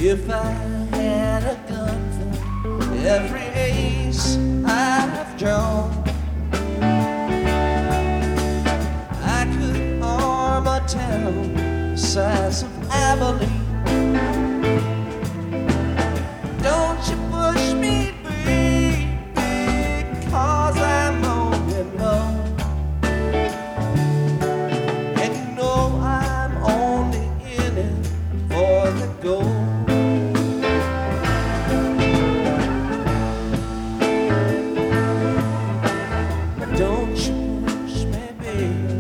If I had a gun for every ace I've drawn, I could arm a town the size of Abilene. Don't you push me, baby, 'cause I'm only low. And you know I'm only in it for the gold. Don't you push me, baby.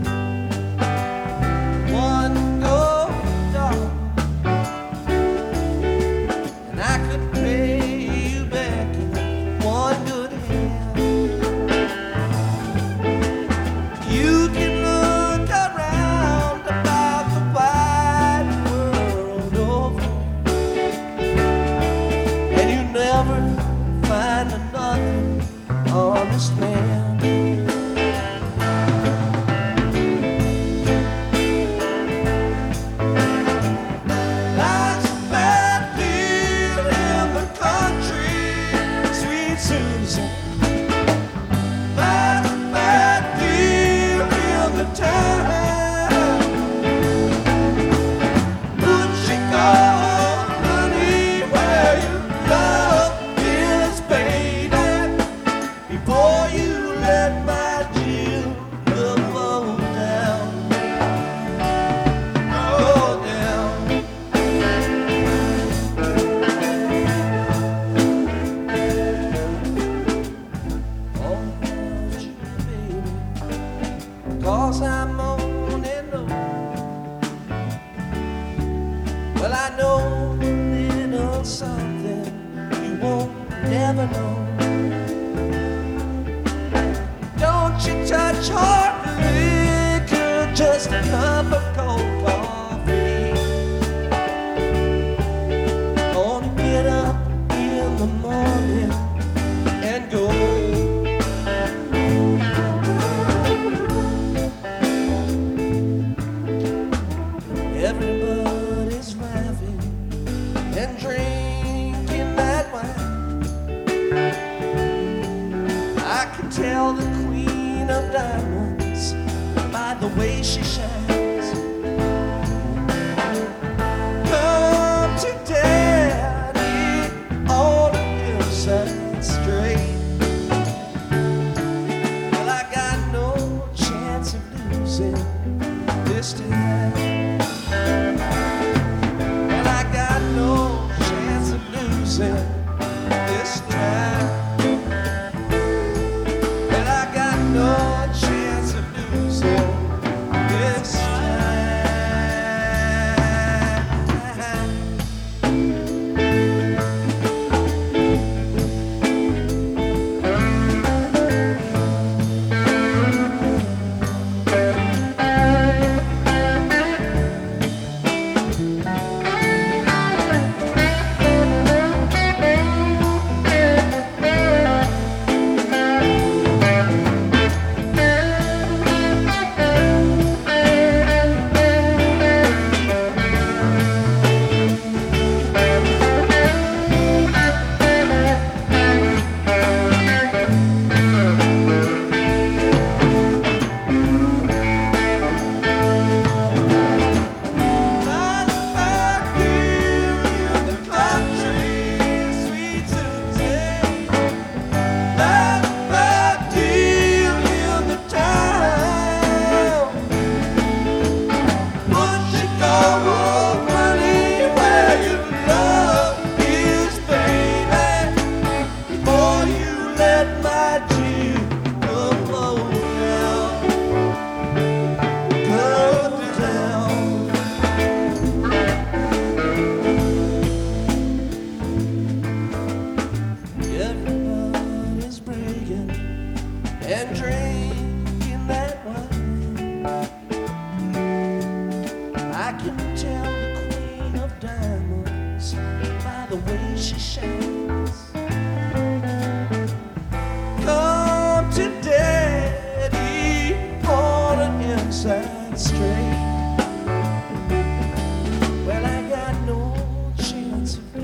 One gold dollar, and I could pay you back in one good hand. You can look around about the wide world over, and you never find another honest man. Life's a bad deal in the country, sweet Susan. Life's a bad deal in the town. Would you go, honey, where your love is, baby, before you let my Jill go down? Go down. Oh, you, baby, 'cause I'm only low. Well, I know a little something you won't never know. Don't you touch hard liquor, just a cup of cold coffee. Gonna get up in the morning and go. Everybody's laughing and drinking that wine. I can tell the queen of diamonds by the way she shines. Come to daddy on the hillside straight. Well, I got no chance of losing this time. Well, I got no chance of losing this time. Well, I got no chance of losing this time. Everybody's breaking and drinking that wine. I can tell the queen of diamonds by the way she shines. Come to daddy on an inside straight. Well, I got no chance of